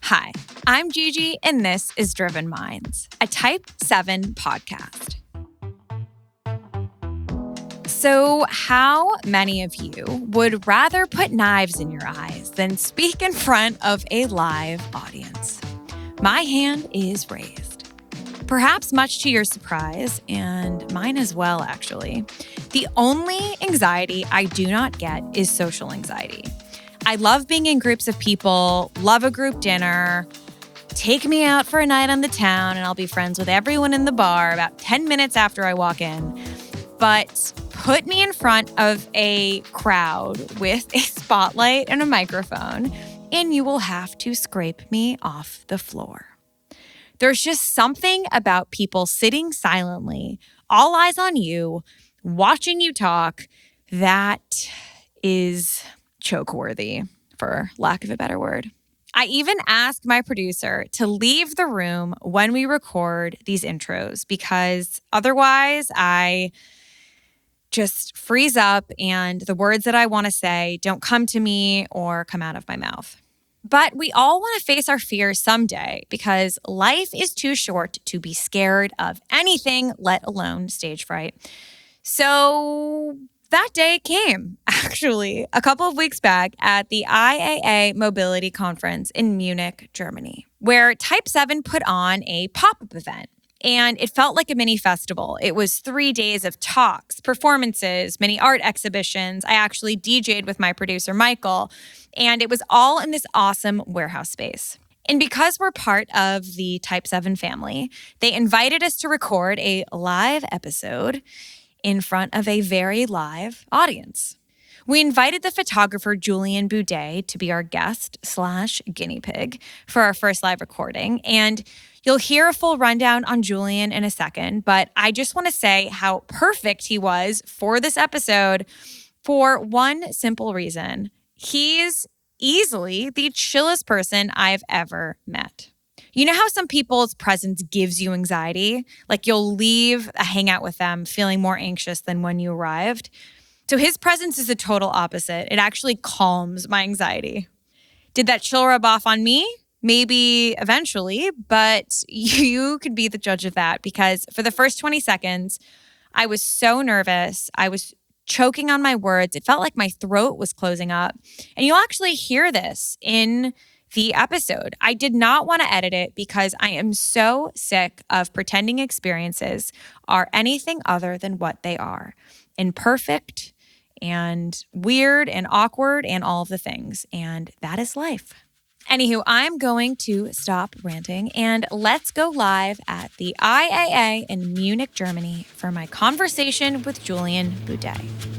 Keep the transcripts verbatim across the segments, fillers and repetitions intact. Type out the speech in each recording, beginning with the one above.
Hi, I'm Gigi, and this is Driven Minds, a Type seven podcast. So, how many of you would rather put knives in your eyes than speak in front of a live audience? My hand is raised. Perhaps much to your surprise, and mine as well, actually, the only anxiety I do not get is social anxiety. I love being in groups of people, love a group dinner. Take me out for a night on the town and I'll be friends with everyone in the bar about ten minutes after I walk in. But put me in front of a crowd with a spotlight and a microphone, and you will have to scrape me off the floor. There's just something about people sitting silently, all eyes on you, watching you talk, that is choke-worthy, for lack of a better word. I even asked my producer to leave the room when we record these intros because otherwise I just freeze up and the words that I want to say don't come to me or come out of my mouth. But we all want to face our fears someday because life is too short to be scared of anything, let alone stage fright. So that day came, actually, a couple of weeks back at the I A A Mobility Conference in Munich, Germany, where Type seven put on a pop-up event. And it felt like a mini festival. It was three days of talks, performances, mini art exhibitions. I actually D J'd with my producer, Michael, and it was all in this awesome warehouse space. And because we're part of the Type seven family, they invited us to record a live episode in front of a very live audience. We invited the photographer Julien Boudet to be our guest slash guinea pig for our first live recording. And you'll hear a full rundown on Julien in a second, but I just want to say how perfect he was for this episode for one simple reason. He's easily the chillest person I've ever met. You know how some people's presence gives you anxiety? Like you'll leave a hangout with them feeling more anxious than when you arrived. So his presence is the total opposite. It actually calms my anxiety. Did that chill rub off on me? Maybe eventually, but you could be the judge of that because for the first twenty seconds, I was so nervous. I was choking on my words. It felt like my throat was closing up. And you'll actually hear this in the episode. I did not want to edit it because I am so sick of pretending experiences are anything other than what they are. Imperfect and weird and awkward and all of the things. And that is life. Anywho, I'm going to stop ranting and let's go live at the I A A in Munich, Germany for my conversation with Julien Boudet.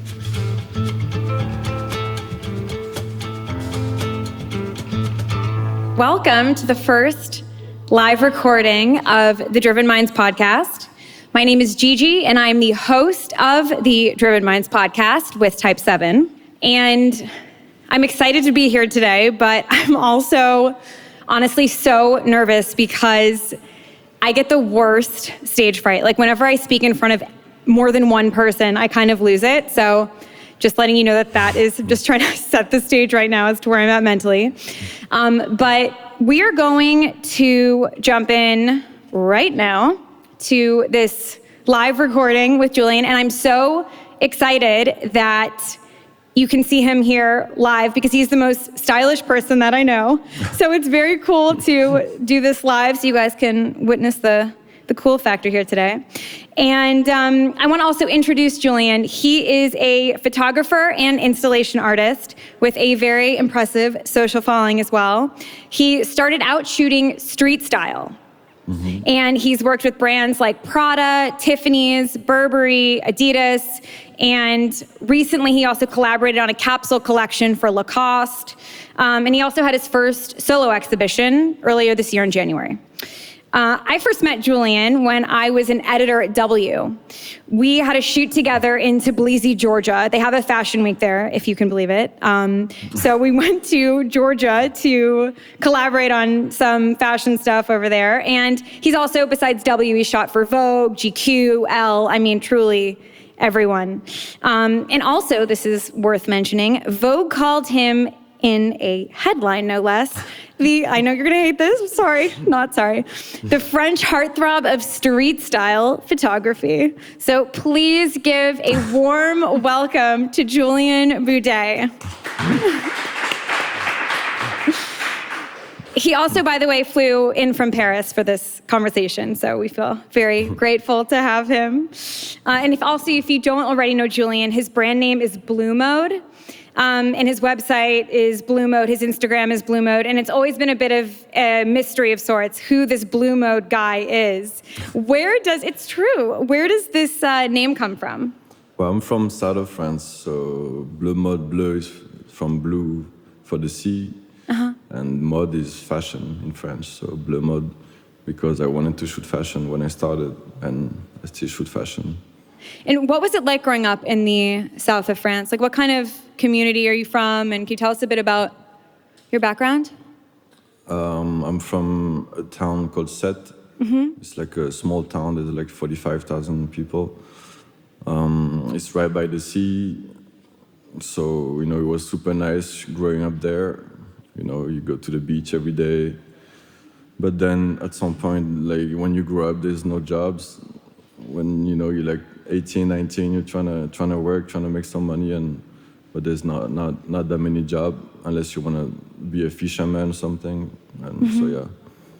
Welcome to the first live recording of the Driven Minds podcast. My name is Gigi, and I'm the host of the Driven Minds podcast with Type seven. And I'm excited to be here today, but I'm also honestly so nervous because I get the worst stage fright. Like whenever I speak in front of more than one person, I kind of lose it. So just letting you know that that is just trying to set the stage right now as to where I'm at mentally. Um, but we are going to jump in right now to this live recording with Julien. And I'm so excited that you can see him here live because he's the most stylish person that I know. So it's very cool to do this live so you guys can witness the the cool factor here today. And um, I want to also introduce Julien. He is a photographer and installation artist with a very impressive social following as well. He started out shooting street style. Mm-hmm. And he's worked with brands like Prada, Tiffany's, Burberry, Adidas, and recently he also collaborated on a capsule collection for Lacoste. Um, and he also had his first solo exhibition earlier this year in January. Uh, I first met Julien when I was an editor at W. We had a shoot together in Tbilisi, Georgia. They have a fashion week there, if you can believe it. Um, so we went to Georgia to collaborate on some fashion stuff over there. And he's also, besides W, he shot for Vogue, G Q, Elle. I mean, truly everyone. Um, and also, this is worth mentioning, Vogue called him in a headline, no less. The, I know you're gonna hate this, sorry, not sorry. The French heartthrob of street style photography. So please give a warm welcome to Julien Boudet. He also, by the way, flew in from Paris for this conversation, so we feel very grateful to have him. Uh, and if also, if you don't already know Julien, his brand name is Blue Mode, um, and his website is Blue Mode, his Instagram is Blue Mode, and it's always been a bit of a mystery of sorts who this Blue Mode guy is. Where does, it's true, where does this uh, name come from? Well, I'm from south of France, so Bleu Mode, bleu is from blue for the sea. Uh-huh. And mode is fashion in French, so Bleu Mode, because I wanted to shoot fashion when I started, and I still shoot fashion. And what was it like growing up in the south of France? Like, what kind of community are you from, and can you tell us a bit about your background? Um, I'm from a town called Sète. Mm-hmm. It's like a small town, there's like forty-five thousand people. Um, it's right by the sea, so, you know, it was super nice growing up there. You know, you go to the beach every day. But then at some point, like when you grow up, there's no jobs. When, you know, you're like eighteen, nineteen, you're trying to trying to work, trying to make some money, and but there's not not, not that many jobs unless you want to be a fisherman or something. And mm-hmm. so, yeah,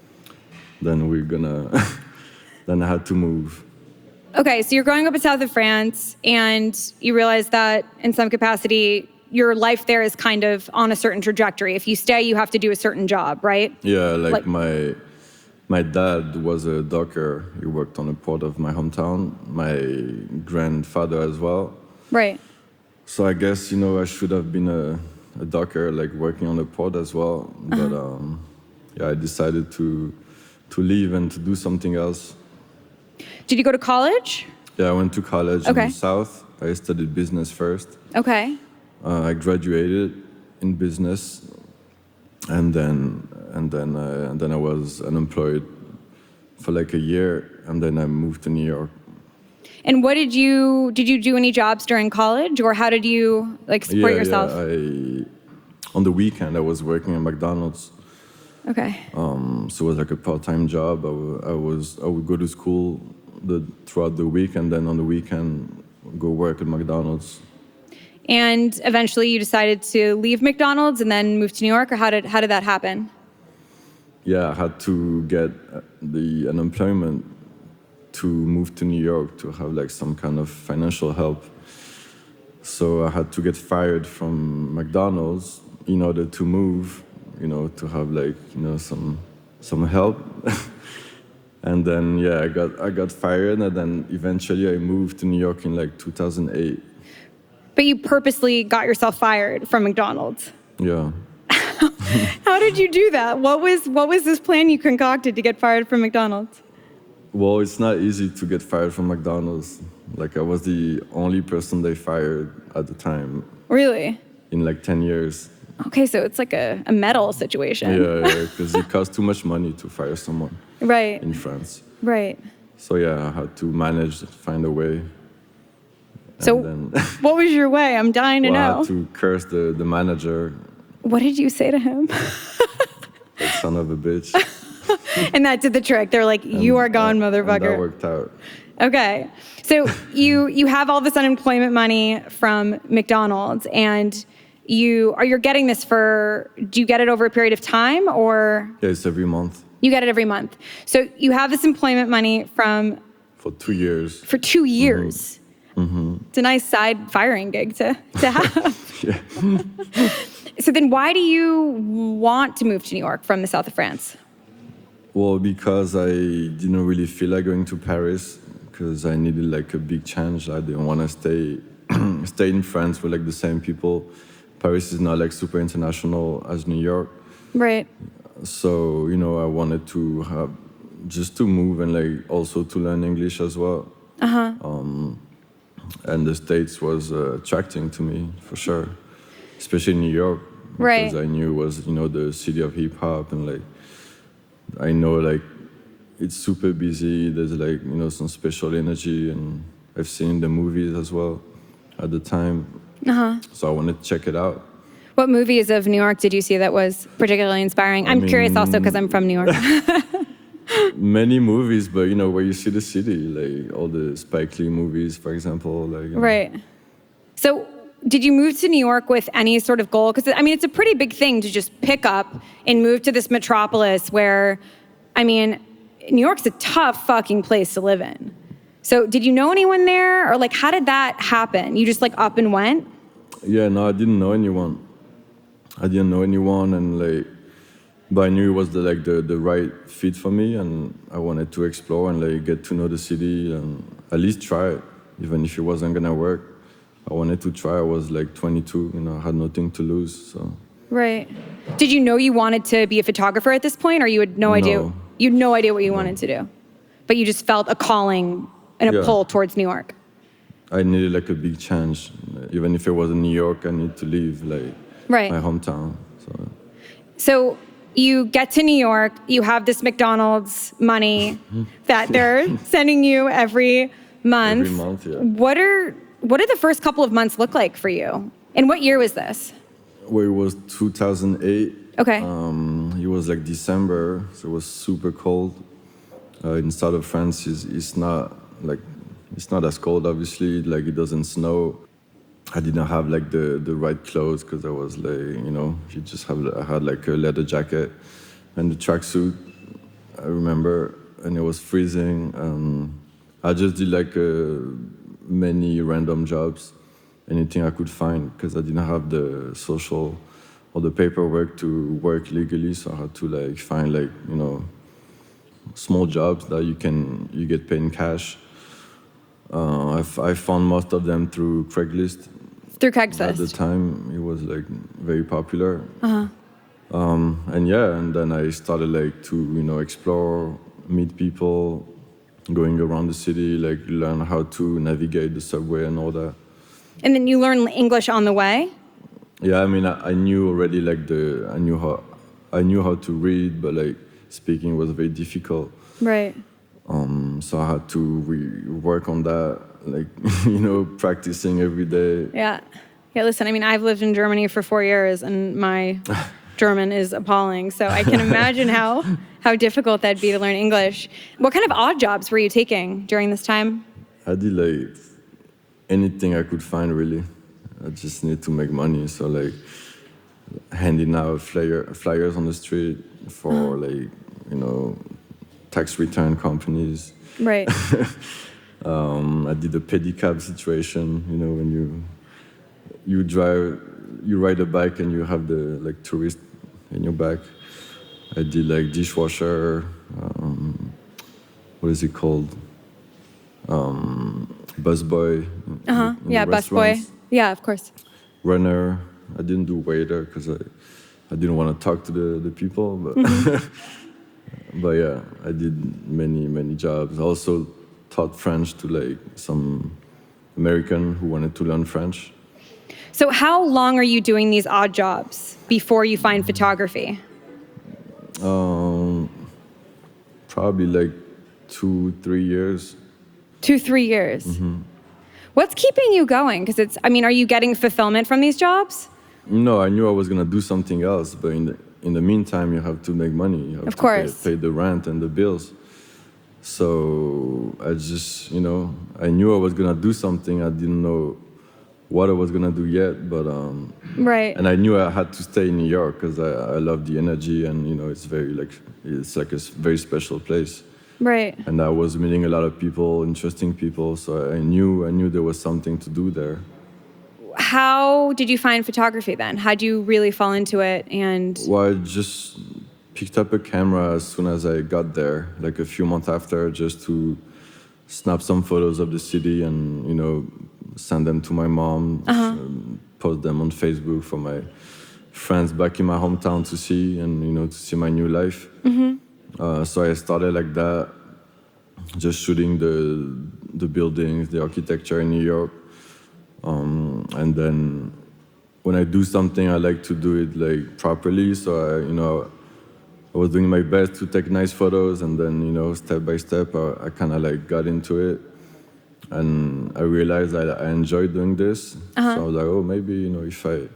then we're gonna, then I had to move. Okay, so you're growing up in south of France, and you realize that in some capacity, your life there is kind of on a certain trajectory. If you stay, you have to do a certain job, right? Yeah, like, like my my dad was a docker. He worked on a port of my hometown. My grandfather as well. Right. So I guess, you know, I should have been a, a docker, like working on a port as well. Uh-huh. But um, yeah, I decided to to leave and to do something else. Did you go to college? Yeah, I went to college okay. in the south. I studied business first. Okay. Uh, I graduated in business, and then and then uh, and then I was unemployed for like a year, and then I moved to New York. And what did you did you do any jobs during college, or how did you like support yeah, yourself? Yeah, I, on the weekend I was working at McDonald's. Okay. Um, so it was like a part-time job. I, w- I was I would go to school the, throughout the week, and then on the weekend go work at McDonald's. And eventually you decided to leave McDonald's and then move to New York, or how did how did that happen? Yeah, I had to get the unemployment to move to New York to have like some kind of financial help. So I had to get fired from McDonald's in order to move, you know, to have like, you know, some some help. And then yeah, I got I got fired, and then eventually I moved to New York in like two thousand eight. But you purposely got yourself fired from McDonald's. Yeah. How did you do that? What was what was this plan you concocted to get fired from McDonald's? Well, it's not easy to get fired from McDonald's. Like, I was the only person they fired at the time. Really? In like ten years. Okay, so it's like a, a medal situation. Yeah, yeah, because it costs too much money to fire someone. Right. In France. Right. So yeah, I had to manage, find a way. So then, what was your way? I'm dying to well, know. I had to curse the, the manager. What did you say to him? That son of a bitch. And that did the trick. They're like, and, you are gone, uh, motherfucker. And that worked out. Okay. So you you have all this unemployment money from McDonald's, and you are you're getting this for, do you get it over a period of time, or? Yeah, it's every month. You get it every month. So you have this employment money from? For two years. For two years. Mm-hmm. Mm-hmm. It's a nice side firing gig to, to have. Yeah. So then why do you want to move to New York from the south of France? Well, because I didn't really feel like going to Paris, because I needed like a big change. I didn't want to stay stay in France with like the same people. Paris is not like super international as New York. Right. So, you know, I wanted to have just to move and like also to learn English as well. Uh-huh. Um, and the States was uh, attracting to me for sure, especially New York, because right. I knew it was, you know, the city of hip hop, and like I know like it's super busy. There's like, you know, some special energy, and I've seen the movies as well at the time. Uh-huh. So I wanted to check it out. What movies of New York did you see that was particularly inspiring? I'm mean- curious also because I'm from New York. Many movies, but you know, where you see the city, like all the Spike Lee movies, for example. Like, you know. Right. So did you move to New York with any sort of goal? Because, I mean, it's a pretty big thing to just pick up and move to this metropolis where, I mean, New York's a tough fucking place to live in. So did you know anyone there? Or, like, how did that happen? You just, like, up and went? Yeah, no, I didn't know anyone. I didn't know anyone, and like, but I knew it was the, like the, the right fit for me, and I wanted to explore and like get to know the city and at least try it, even if it wasn't gonna work. I wanted to try. I was like twenty-two, you know, I had nothing to lose, so. Right. Did you know you wanted to be a photographer at this point, or you had no, No. idea? You had no idea what you wanted to do, but you just felt a calling and a Yeah. pull towards New York. I needed like a big change. Even if it was in New York, I need to leave like Right. my hometown. So So you get to New York, you have this McDonald's money that they're sending you every month. Every month, yeah. What are what did the first couple of months look like for you? And what year was this? where it was two thousand eight. Okay. Um, it was like December, so it was super cold. Uh, in south of France, it's, it's not like it's not as cold. Obviously, like it doesn't snow. I didn't have like the, the right clothes because I was like, you know, you just have I had like a leather jacket and the tracksuit. I remember, and it was freezing. Um, I just did like uh, many random jobs, anything I could find, because I didn't have the social or the paperwork to work legally. So I had to like find like you know small jobs that you can you get paid in cash. Uh, I, f- I found most of them through Craigslist. Through At the Craigslist. time, it was like very popular. Uh-huh. Um, and yeah, and then I started like to you know explore, meet people, going around the city, like learn how to navigate the subway and all that. And then you learn English on the way? Yeah, I mean, I, I knew already like the I knew how I knew how to read, but like speaking was very difficult. Right. Um, so I had to re- work on that, like you know, practicing every day. Yeah. Yeah, listen, I mean, I've lived in Germany for four years and my German is appalling. So I can imagine how, how difficult that'd be to learn English. What kind of odd jobs were you taking during this time? I did like anything I could find, really. I just need to make money, so like handing out flyer, flyers on the street for like you know tax return companies. Right. Um, I did a pedicab situation, you know, when you you drive, you ride a bike and you have the like tourist in your back. I did like dishwasher. Um, what is it called? Um, busboy. Uh-huh. in- in Yeah, busboy. restaurants. Yeah, of course. Runner. I didn't do waiter because I, I didn't want to talk to the, the people. But, but yeah, I did many, many jobs. I also taught French to like some American who wanted to learn French. So how long are you doing these odd jobs before you find photography? Um, probably like two, three years. Two, three years. What's keeping you going? Because it's, I mean, are you getting fulfillment from these jobs? No, I knew I was gonna do something else, but in the in the meantime, you have to make money. You have Of to course. Pay, pay the rent and the bills. So I just, you know, I knew I was gonna do something. I didn't know what I was gonna do yet, but um, Right. and I knew I had to stay in New York because I, I love the energy, and you know, it's very like it's like a s- very special place. Right. And I was meeting a lot of people, interesting people. So I knew I knew there was something to do there. How did you find photography then? How'd you really fall into it? And Well, I just picked up a camera as soon as I got there, like a few months after, just to snap some photos of the city and, you know, send them to my mom, um, post them on Facebook for my friends back in my hometown to see and, you know, to see my new life. Uh, so I started like that, just shooting the, the buildings, the architecture in New York. Um, and then when I do something, I like to do it like properly. So I, you know, I was doing my best to take nice photos, and then you know, step by step, I, I kind of like got into it, and I realized I, I enjoyed doing this. So I was like, oh, maybe you know, if I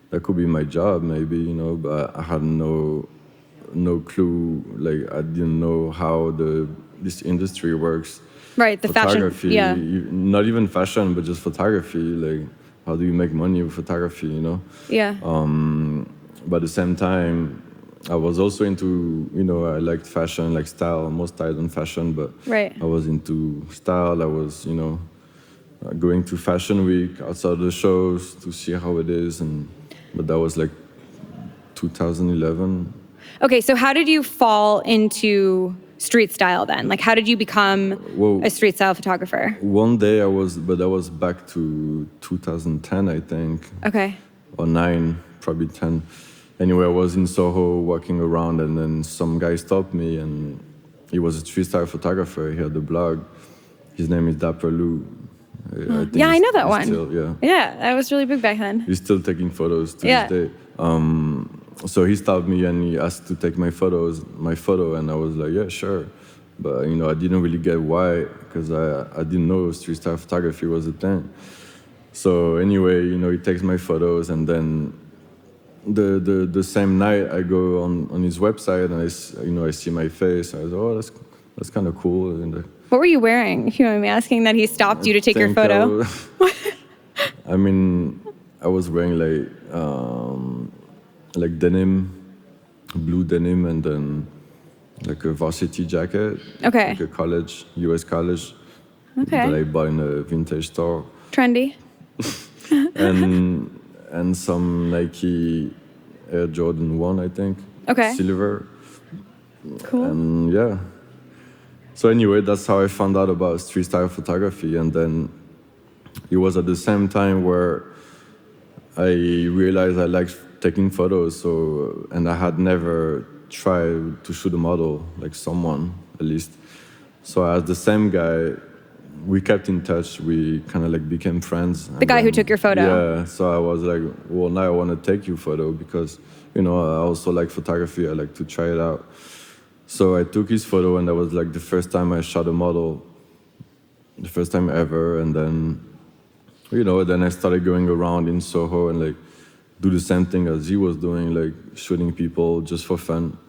that could be my job, maybe, you know. But I had no no clue. Like I didn't know how the this industry works. Right, the fashion. Photography, Yeah. you- not even fashion, but just photography. Like, how do you make money with photography? You know. Yeah. Um, but at the same time, I was also into, you know, I liked fashion, like style, more style than fashion, but Right. I was into style. I was, you know, uh, going to Fashion Week outside the shows to see how it is, and but that was like two thousand eleven. Okay, so how did you fall into street style then? Like, how did you become Whoa. a street style photographer? One day I was, but that was back to two thousand ten, I think, Okay. or nine, probably ten. Anyway, I was in Soho walking around, and then some guy stopped me, and he was a street style photographer. He had a blog. His name is Dapper Lou. I think Yeah, I he's- know that he's one. Still, yeah, Yeah, that was really big back then. he's still taking photos to Yeah. this day. Um, so he stopped me and he asked to take my photos, my photo, and I was like, yeah, sure. But you know, I didn't really get why, because I I didn't know street style photography was a thing. So anyway, you know, he takes my photos, and then the the, the same night I go on, on his website, and I s- you know I see my face. I was oh, that's that's kind of cool. And uh, What were you wearing? If you mind me asking, that he stopped you to take your think I photo? was- I mean, I was wearing like um, like denim, blue denim, and then like a varsity jacket. Okay. Like a college, U S college. Okay. That I bought in a vintage store, Trendy. and and some Nike Air Jordan One, I think. Okay. Silver. Cool. And yeah. So anyway, that's how I found out about street style photography, and then it was at the same time where I realized I liked taking photos. So and I had never tried to shoot a model, like someone at least. So as the same guy, we kept in touch. We kind of like became friends. The guy who took your photo. Yeah. So I was like, well, now I want to take your photo because you know I also like photography. I like to try it out. So I took his photo, and that was like the first time I shot a model, the first time ever. And then, you know, then I started going around in Soho and like do the same thing as he was doing, like shooting people just for fun.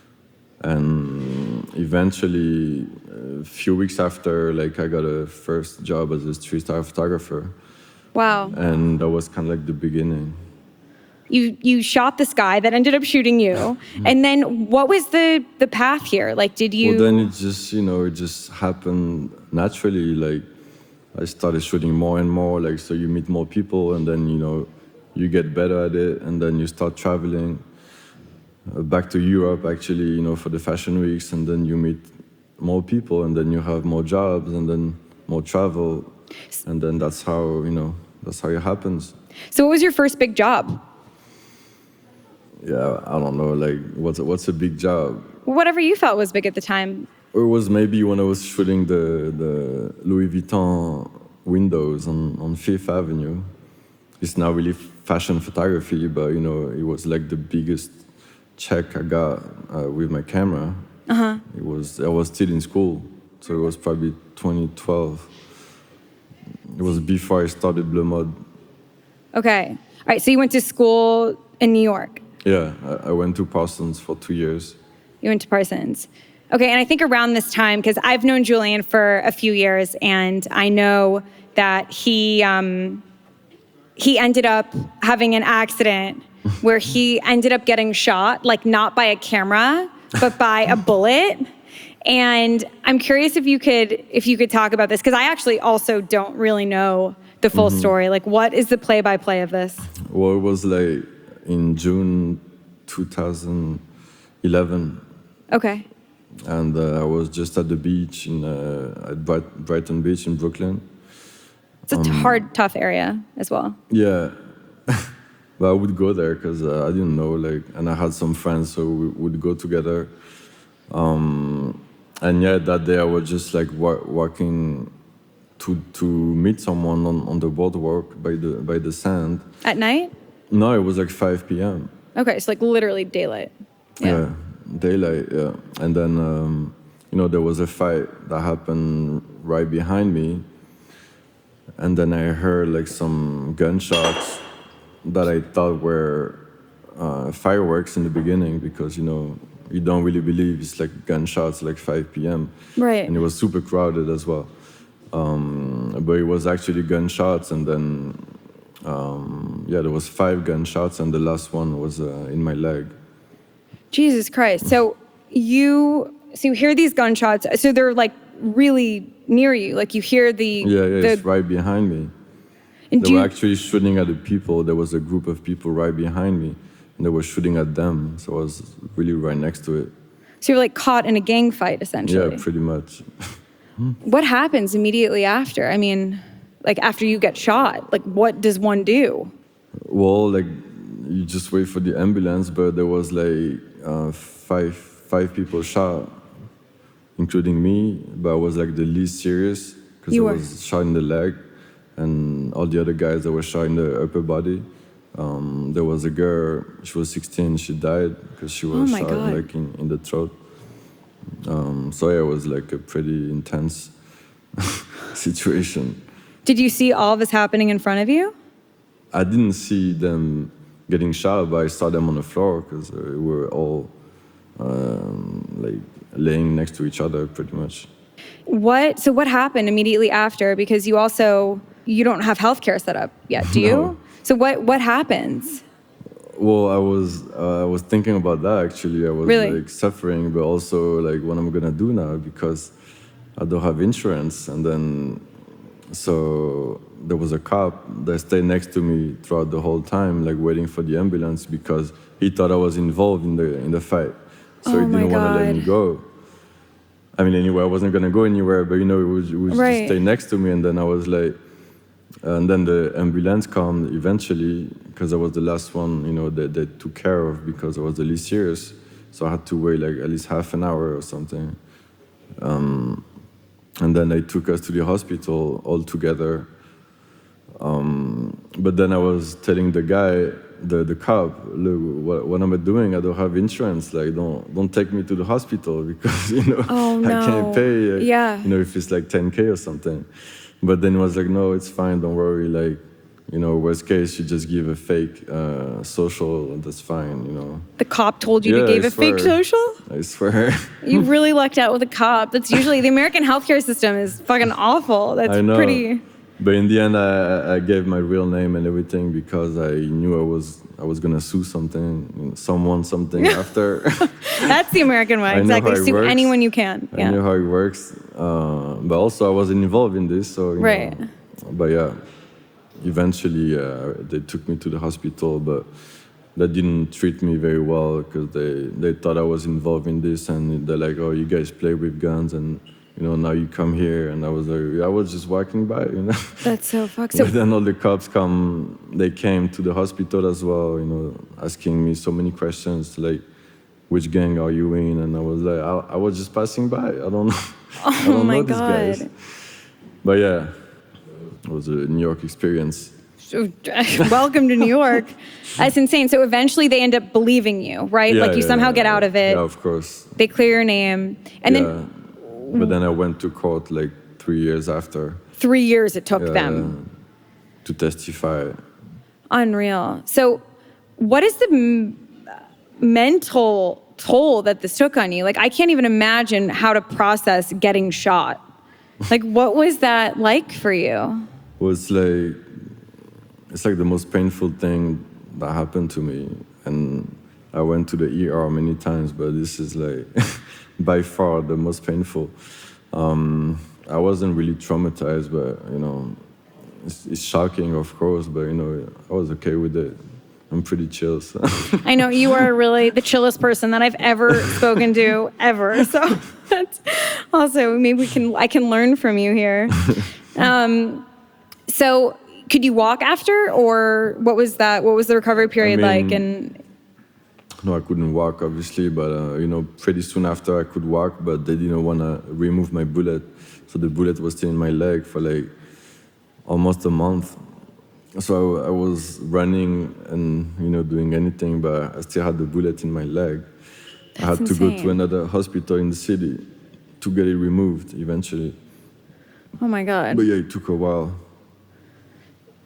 And eventually, a few weeks after, like I got a first job as a street style photographer, Wow. and that was kind of like the beginning. You you shot this guy that ended up shooting you, and then what was the the path here? Like, did you? Well, then it just, you know, it just happened naturally. Like, I started shooting more and more. Like, so you meet more people, and then, you know, you get better at it, and then you start traveling uh, back to Europe, actually, you know, for the fashion weeks, and then you meet more people, and then you have more jobs, and then more travel, and then that's how, you know, that's how it happens. So, what was your first big job? Yeah, I don't know, like, what's a, what's a big job? Whatever you felt was big at the time. Or it was maybe when I was shooting the, the Louis Vuitton windows on, on Fifth Avenue. It's not really fashion photography, but you know, it was like the biggest check I got uh, with my camera. Uh-huh. It was I was still in school, so it was probably twenty twelve. It was before I started Bleu Mode. Okay. All right. So you went to school in New York. Yeah, I, I went to Parsons for two years. You went to Parsons. Okay, and I think around this time, because I've known Julian for a few years, and I know that he um, he ended up having an accident where he ended up getting shot, like not by a camera, but by a bullet. And I'm curious if you could if you could talk about this, because I actually also don't really know the full Mm-hmm. story. Like, what is the play-by-play of this? Well, it was like in June two thousand eleven. Okay. And uh, I was just at the beach in uh, at Bright- Brighton Beach in Brooklyn. It's a hard, tough area as well. Yeah, but I would go there because uh, I didn't know, like, and I had some friends, so we would go together. Um, and yeah, that day I was just like wa- walking to to meet someone on, on the boardwalk by the by the sand. At night? No, it was like five p.m. Okay, so like literally daylight. Yeah, daylight. Yeah, and then um, you know there was a fight that happened right behind me, and then I heard like some gunshots that I thought were uh, fireworks in the beginning because, you know, you don't really believe it's like gunshots like five p.m. Right. And it was super crowded as well. Um, but it was actually gunshots, and then, um, yeah, there was five gunshots, and the last one was uh, in my leg. Jesus Christ. So you so you hear these gunshots. So they're like really near you. Like you hear the Yeah, yeah, the, it's right behind me. and They do were you- actually shooting at the people. There was a group of people right behind me, and they were shooting at them. So I was really right next to it. so you're like caught in a gang fight essentially. Yeah, pretty much. What happens immediately after? I mean, like after you get shot, like what does one do? Well, like you just wait for the ambulance, but there was like uh, five five people shot, including me. But I was like the least serious because I You were. was shot in the leg, and all the other guys that were shot in the upper body. Um, there was a girl. She was sixteen. She died because she was Oh my shot God. like in, in the throat. Um, so yeah, it was like a pretty intense situation. Did you see all this happening in front of you? I didn't see them getting shot, but I saw them on the floor because uh, we were all um, like laying next to each other, pretty much. What? So what happened immediately after? Because you also you don't have healthcare set up yet, do you? No. So what what happens? Well, I was uh, I was thinking about that actually. I was Really? like suffering, but also like what I'm gonna do now because I don't have insurance. And then so there was a cop that stayed next to me throughout the whole time, like waiting for the ambulance because he thought I was involved in the in the fight. So Oh he my didn't want to let me God. go. I mean, anyway, I wasn't gonna go anywhere, but you know, it was, it was Right. just stay next to me, and then I was like. And then the ambulance came eventually because I was the last one, you know, that they took care of because I was the least serious. So I had to wait like at least half an hour or something. Um, and then they took us to the hospital all together. Um, but then I was telling the guy, the, the cop, look, what, what am I doing? I don't have insurance. Like, don't don't take me to the hospital because, you know, Oh, I no. can't pay, uh, Yeah. you know, if it's like ten K or something. But then he was like, no, it's fine, don't worry. Like, you know, worst case, you just give a fake uh, social, and that's fine, you know. The cop told you Yeah, to give I a fake swear. social? I swear. You really lucked out with a cop. That's usually the American healthcare system is fucking awful. That's I know. pretty. But in the end, I, I gave my real name and everything because I knew I was I was gonna sue something, you know, someone, something after. That's the American way. I know Exactly. how it Sue works. anyone you can. I Yeah. knew how it works, uh, but also I wasn't involved in this, so you Right. know. But yeah, eventually uh, they took me to the hospital, but they didn't treat me very well because they, they thought I was involved in this, and they're like, "Oh, you guys play with guns, and you know now you come here." And I was like, "I was just walking by, you know." That's so fucked. So But then all the cops come, they came to the hospital as well, you know, asking me so many questions like, which gang are you in? And I was like, I, I was just passing by. I don't know. I Oh don't my know these guys. God. But yeah, it was a New York experience. So, welcome to New York. That's insane. So eventually they end up believing you, right? Yeah, like you yeah, somehow yeah, get out yeah. of it. Yeah, of course. They clear your name. And yeah. then But then I went to court like three years after. three years it took uh, them. To testify. Unreal. So what is the m- mental toll that this took on you? Like, I can't even imagine how to process getting shot. Like, what was that like for you? Well, it's like it's like the most painful thing that happened to me, and I went to the E R many times, but this is like by far the most painful. Um, I wasn't really traumatized, but you know, it's, it's shocking, of course, but you know, I was okay with it. I'm pretty chill. So. I know you are really the chillest person that I've ever spoken to ever. So that's also maybe we can I can learn from you here. Um, so could you walk after, or what was that? What was the recovery period I mean, like? And No, I couldn't walk, obviously, but uh, you know, pretty soon after I could walk, but they didn't want to remove my bullet, so the bullet was still in my leg for like almost a month. So I, I was running and you know doing anything, but I still had the bullet in my leg. I had That's to go insane. to another hospital in the city to get it removed eventually. oh my God. But yeah, it took a while.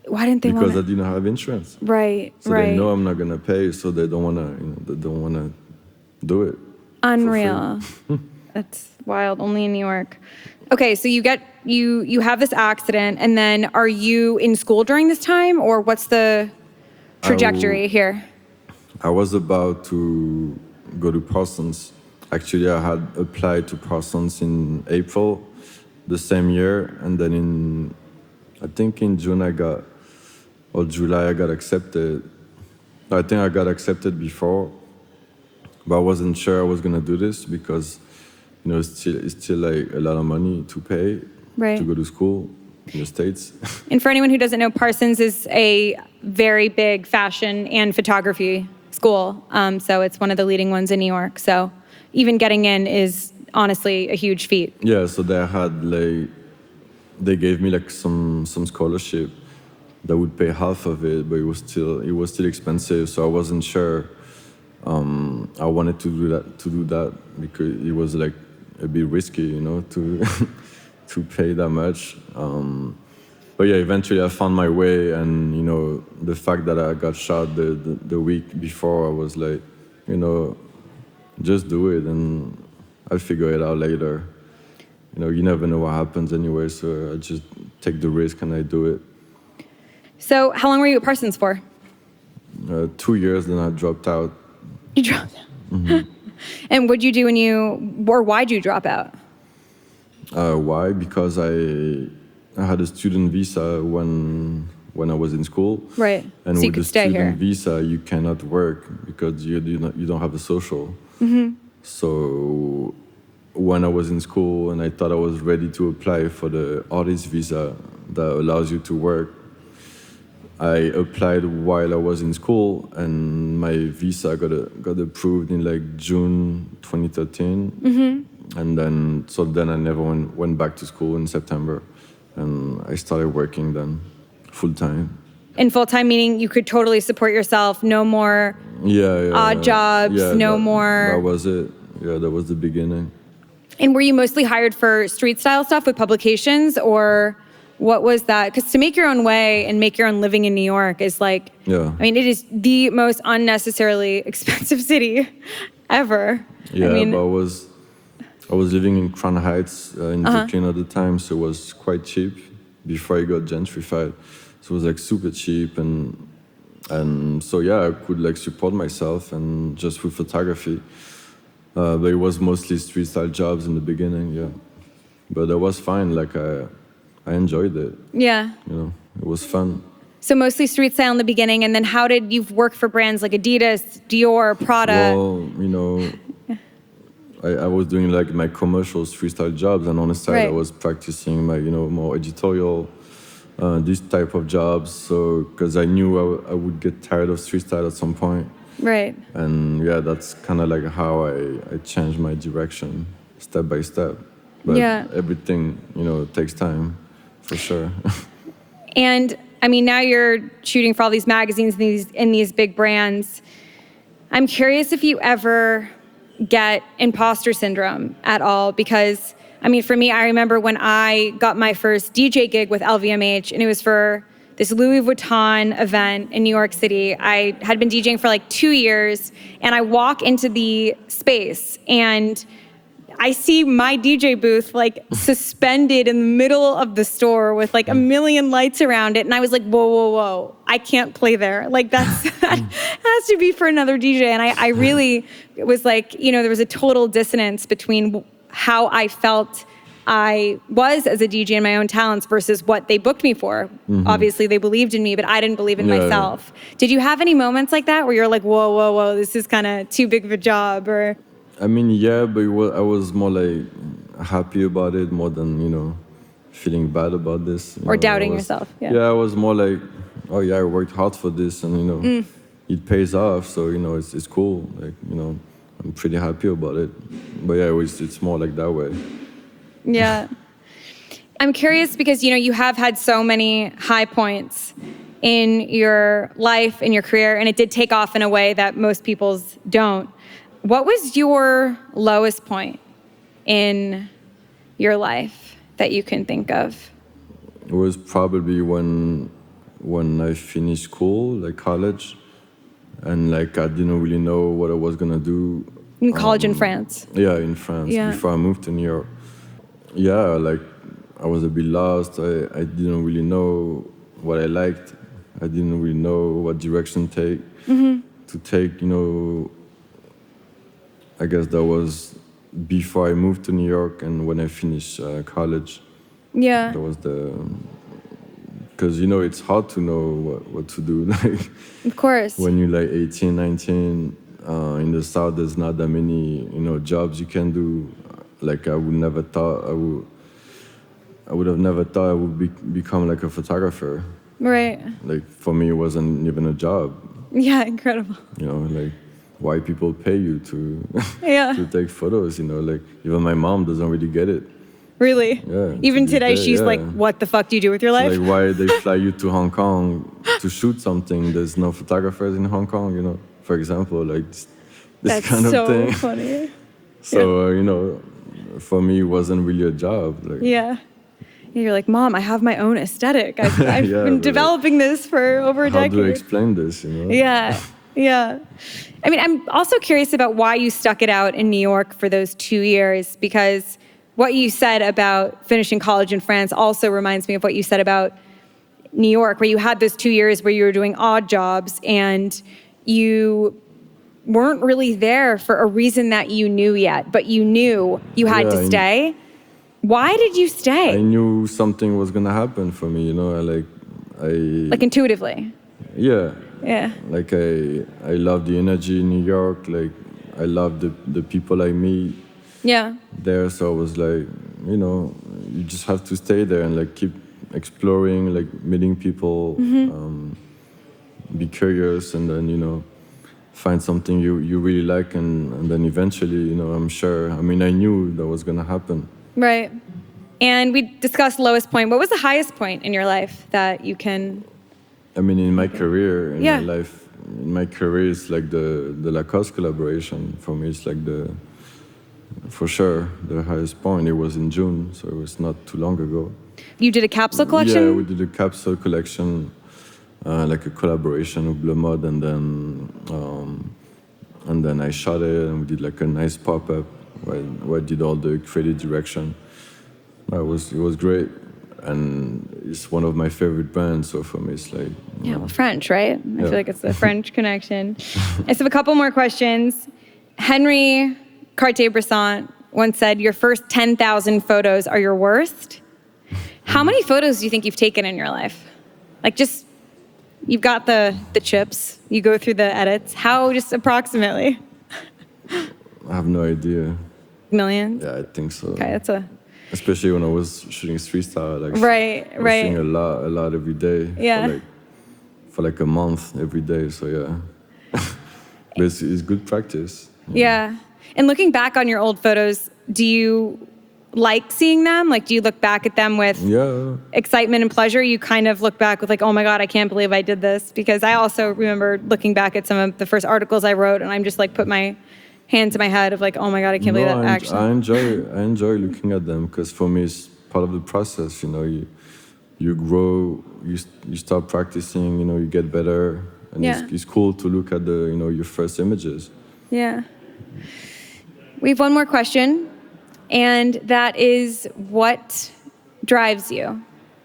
Why didn't they want Because I to? didn't have insurance. Right, So right. they know I'm not gonna pay, so they don't wanna, you know, they don't wanna do it. Unreal. That's wild. Only in New York. Okay, so you get you you have this accident, and then are you in school during this time, or what's the trajectory here? I was about to go to Parsons. Actually, I had applied to Parsons in April the same year, and then in, I think in June I got, or July I got accepted. I think I got accepted before, but I wasn't sure I was gonna do this because, you know, it's still, it's still like a lot of money to pay Right. to go to school in the States. And for anyone who doesn't know, Parsons is a very big fashion and photography school. Um, so it's one of the leading ones in New York. So even getting in is honestly a huge feat. Yeah, so they had like, they gave me like some some scholarship that would pay half of it, but it was still it was still expensive. So I wasn't sure. Um, I wanted to do that to do that because it was like a bit risky, you know, to to pay that much. Um, but yeah, eventually I found my way, and you know, the fact that I got shot the, the the week before, I was like, you know, just do it, and I'll figure it out later. You know, you never know what happens anyway, so I just take the risk and I do it. So how long were you at Parsons for? Uh, two years, then I dropped out. You dropped out. Mm-hmm. And what'd you do when you, or why'd you drop out? Uh, why? Because I I had a student visa when when I was in school. Right. And So you with could the stay student here. visa, you cannot work because you do not, you don't have a social. Mm-hmm. So when I was in school and I thought I was ready to apply for the artist visa that allows you to work, I applied while I was in school, and my visa got a, got approved in like June twenty thirteen. Mm-hmm. And then so then I never went, went back to school in September, and I started working then full time. In full-time meaning you could totally support yourself, no more Yeah, yeah. odd jobs, yeah, no that, more. That was it. Yeah, that was the beginning. And were you mostly hired for street style stuff with publications, or what was that? Because to make your own way and make your own living in New York is like, Yeah. I mean, it is the most unnecessarily expensive city ever. Yeah, I mean, but I was I was living in Crown Heights uh, in Uh-huh. Brooklyn at the time, so it was quite cheap before it got gentrified. So it was like super cheap, and and so yeah, I could like support myself and just with photography. Uh, but it was mostly street style jobs in the beginning, yeah. But that was fine. Like I I enjoyed it. yeah. You know, it was fun. So mostly street style in the beginning, and then how did you work for brands like Adidas, Dior, Prada? Well, you know, I, I was doing like my commercial street style jobs, and on the side I Right. was practicing my, you know, more editorial, uh, this type of jobs. So, because I knew I, w- I would get tired of street style at some point, Right. and yeah, that's kind of like how I, I changed my direction step by step. But Yeah. everything, you know, takes time, for sure. And I mean, now you're shooting for all these magazines and these in these big brands. I'm curious if you ever get imposter syndrome at all, because I mean, for me, I remember when I got my first D J gig with L V M H, and it was for this Louis Vuitton event in New York City. I had been DJing for like two years, and I walk into the space, and I see my D J booth like suspended in the middle of the store with like a million lights around it. And I was like, whoa, whoa, whoa, I can't play there. Like that's, that has to be for another D J. And I, I really was like, you know, there was a total dissonance between how I felt I was as a D J and my own talents versus what they booked me for. Mm-hmm. Obviously they believed in me, but I didn't believe in Yeah, myself. Yeah. Did you have any moments like that where you're like, whoa, whoa, whoa, this is kind of too big of a job? Or I mean, yeah, but it was, I was more like happy about it more than, you know, feeling bad about this. You or know, doubting I was, yourself. Yeah. yeah, I was more like, oh yeah, I worked hard for this, and you know, Mm. it pays off. So you know, it's it's cool. Like you know, I'm pretty happy about it. But yeah, it was, it's more like that way. Yeah. I'm curious because, you know, you have had so many high points in your life, in your career, and it did take off in a way that most people's don't. What was your lowest point in your life that you can think of? It was probably when when I finished school, like college, and like I didn't really know what I was gonna do. In college um, in France. Yeah, in France, Yeah. before I moved to New York. Yeah, like I was a bit lost. I, I didn't really know what I liked. I didn't really know what direction take Mm-hmm. to take, you know. I guess that was before I moved to New York and when I finished uh, college. Yeah. That was the, because you know it's hard to know what, what to do. Like Of course. when you're like eighteen, nineteen, uh, in the South, there's not that many, you know, jobs you can do. Like I would never thought I would, I would have never thought I would be, become like a photographer. Right. Like for me, it wasn't even a job. Yeah, incredible. You know, like why people pay you to Yeah. to take photos. You know, like even my mom doesn't really get it. Really? Yeah. Even to this today, day, she's yeah. like, what the fuck do you do with your life? Like why they fly you to Hong Kong to shoot something? There's no photographers in Hong Kong. You know, for example, like this, this That's kind of so thing. funny. So uh, you know, for me, it wasn't really a job. Like, Yeah. You're like, Mom, I have my own aesthetic. I've, I've Yeah, been but, developing this for over a how decade. do I explain this? You know? Yeah, yeah. I mean, I'm also curious about why you stuck it out in New York for those two years, because what you said about finishing college in France also reminds me of what you said about New York, where you had those two years where you were doing odd jobs and you weren't really there for a reason that you knew yet, but you knew you had Yeah, to I- stay. Why did you I stay? knew something was gonna happen for me. You know, I like, I Like intuitively. yeah. Yeah. Like I, I love the energy in New York. Like I love the the people I meet Yeah. there. So I was like, you know, you just have to stay there and like keep exploring, like meeting people, um, be curious, and then you know, find something you you really like, and and then eventually, you know, I'm sure. I mean, I knew that was gonna happen. Right. And we discussed lowest point. What was the highest point in your life that you can? I mean, in my career, in Yeah. my life, in my career, it's like the the Lacoste collaboration for me. It's like the, for sure, the highest point. It was in June, so it was not too long ago. You did a capsule collection? Yeah, we did a capsule collection, uh, like a collaboration with Bleu Mode, and then um, and then I shot it, and we did like a nice pop up where, where I did all the creative direction. It was it was great, and it's one of my favorite brands. So for me, it's like you Yeah, know, well, French, right? I Yeah. feel like it's the French connection. I just have a couple more questions. Henry Cartier-Bresson once said, your first ten thousand photos are your worst. How many photos do you think you've taken in your life? Like just, you've got the, the chips, you go through the edits. How, just approximately? I have no idea. Millions? Yeah, I think so. Okay, that's a, Especially when I was shooting street style, like Right, I was right. shooting a lot, a lot every day. Yeah. For like, for like a month every day. So yeah, but it's, it's good practice. yeah. And looking back on your old photos, do you like seeing them? Like, do you look back at them with Yeah. excitement and pleasure? You kind of look back with like, oh my God, I can't believe I did this. Because I also remember looking back at some of the first articles I wrote, and I'm just like, put my hand to my head of like, oh my God, I can't No, believe that I, en- actually. I enjoy I enjoy looking at them because for me it's part of the process. You know, you you grow, you s- you start practicing. You know, you get better, and Yeah. it's, it's cool to look at the you know your first images. Yeah. We have one more question, and that is, what drives you?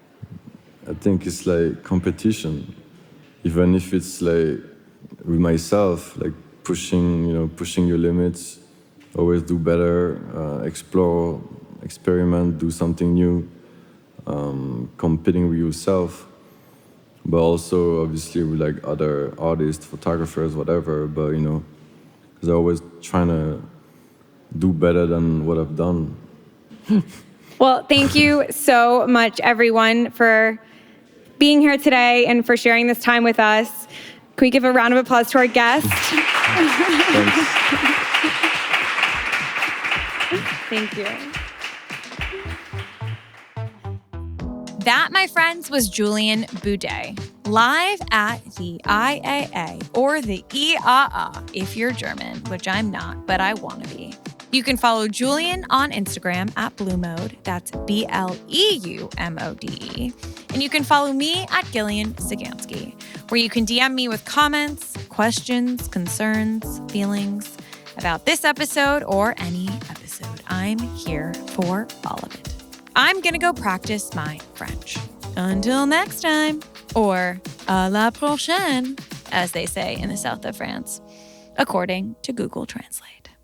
I think it's like competition, even if it's like with myself, like pushing, you know, pushing your limits, always do better, uh, explore, experiment, do something new, um, competing with yourself, but also obviously with like other artists, photographers, whatever. But you know, because I always trying to do better than what I've done. Well, thank you so much, everyone, for being here today and for sharing this time with us. Can we give a round of applause to our guest? Thanks. Thank you. That, my friends, was Julien Boudet, live at the I A A, or the I A A if you're German, which I'm not, but I want to be. You can follow Julian on Instagram at Blue Mode. That's B L E U M O D E. And you can follow me at Gillian Sagansky, where you can D M me with comments, questions, concerns, feelings about this episode or any episode. I'm here for all of it. I'm going to go practice my French. Until next time, or à la prochaine, as they say in the south of France, according to Google Translate.